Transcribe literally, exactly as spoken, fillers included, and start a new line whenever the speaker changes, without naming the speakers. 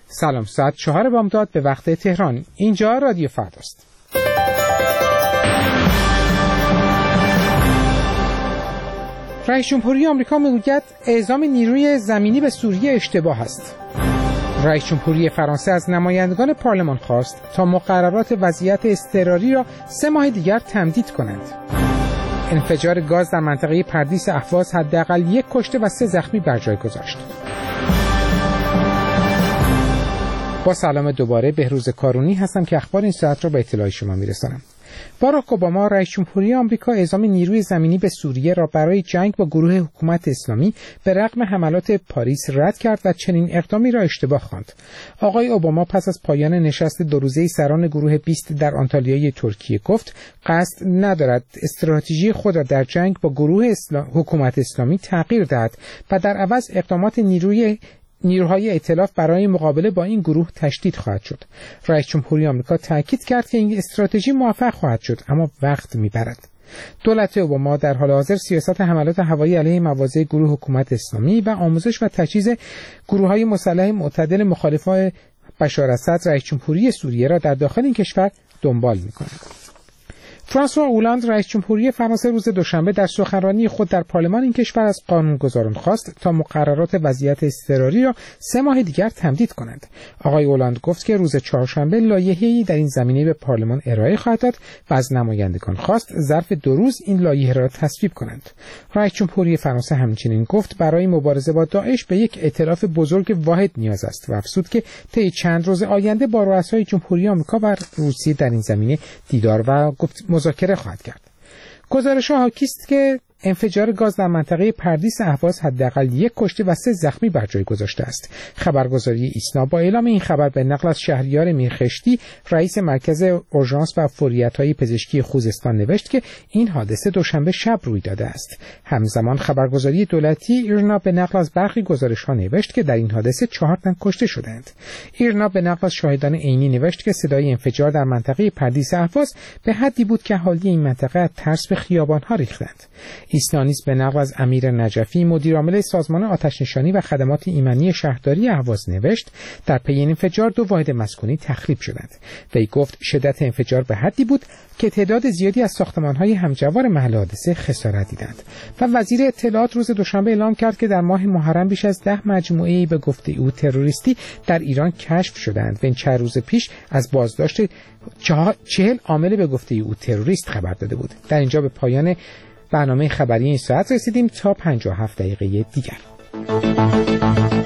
سلام، ساعت چهار بامداد به وقت تهران. اینجا رادیو فرداست. رئیس جمهوری آمریکا میگوید اعزام نیروی زمینی به سوریه اشتباه است. رئیس جمهوری فرانسه از نمایندگان پارلمان خواست تا مقررات وضعیت اضطراری را سه ماه دیگر تمدید کنند. انفجار گاز در منطقه پردیس اهواز حداقل یک کشته و سه زخمی بر جای گذاشت. با سلام دوباره، بهروز کارونی هستم که اخبار این ساعت را به اطلاع شما میرسانم. باراک اوباما رئیس جمهوری آمریکا اعزام نیروی زمینی به سوریه را برای جنگ با گروه حکومت اسلامی به رغم حملات پاریس رد کرد و چنین اقدامی را اشتباه خواند. آقای اوباما پس از پایان نشست دو روزه سران گروه بیست در آنتالیای ترکیه گفت قصد ندارد استراتژی خود را در جنگ با گروه اسلام... حکومت اسلامی تغییر دهد و در عوض اقدامات نیروی نیروهای ائتلاف برای مقابله با این گروه تشدید خواهد شد. رئیس جمهوری آمریکا تاکید کرد که این استراتژی موفق خواهد شد، اما وقت میبرد. دولت اوباما در حال حاضر سیاست حملات هوایی علیه مواضع گروه حکومت اسلامی و آموزش و تجهیز گروه‌های مسلح معتدل مخالفان بشار اسد رئیس جمهوری سوریه را در داخل این کشور دنبال می‌کند. فرانسوا اولاند رئیس جمهوری فرانسه روز دوشنبه در سخنرانی خود در پارلمان این کشور از قانونگذاران خواست تا مقررات وضعیت اضطراری را سه ماه دیگر تمدید کنند. آقای اولاند گفت که روز چهارشنبه لایحه‌ای در این زمینه به پارلمان ارائه خواهد داد و از نمایندگان خواست ظرف دو روز این لایحه را تصویب کنند. رئیس جمهوری فرانسه همچنین گفت برای مبارزه با داعش به یک ائتلاف بزرگ واحد نیاز است و افزود که طی چند روز آینده با رؤسای جمهوری آمریکا و روسیه در این زمینه دیدار و گفت مذاکره خواهد کرد. گزارش‌ها حاکی است که انفجار گاز در منطقه پردیس اهواز حداقل یک کشته و سه زخمی بر جای گذاشته است. خبرگزاری ایسنا با اعلام این خبر به نقل از شهریار میرخشتی، رئیس مرکز اورژانس و فوریت‌های پزشکی خوزستان نوشت که این حادثه دوشنبه شب روی داده است. همزمان خبرگزاری دولتی ایرنا به نقل از برخی گزارش‌ها نوشت که در این حادثه چهار تن کشته شدند. ایرنا به نقل از شاهدان عینی نوشت که صدای انفجار در منطقه پردیس اهواز به حدی بود که اهالی این منطقه از ترس به خیابان‌ها ریختند. ایسنا نیز به نقل از امیر نجفی، مدیرعامل سازمان آتش‌نشانی و خدمات ایمنی شهرداری اهواز نوشت در پی این انفجار دو واحد مسکونی تخریب شدند. وی گفت شدت انفجار به حدی بود که تعداد زیادی از ساختمان‌های همجوار محل حادثه خسارت دیدند. و وزیر اطلاعات روز دوشنبه اعلام کرد که در ماه محرم بیش از ده مجموعه‌ای به گفته او تروریستی در ایران کشف شدند و این چند روز پیش از بازداشت چهل عامل به گفته او تروریست خبر داده بود. در اینجا به پایان برنامه خبری این ساعت رسیدیم. تا پنجاه و هفت دقیقه دیگر.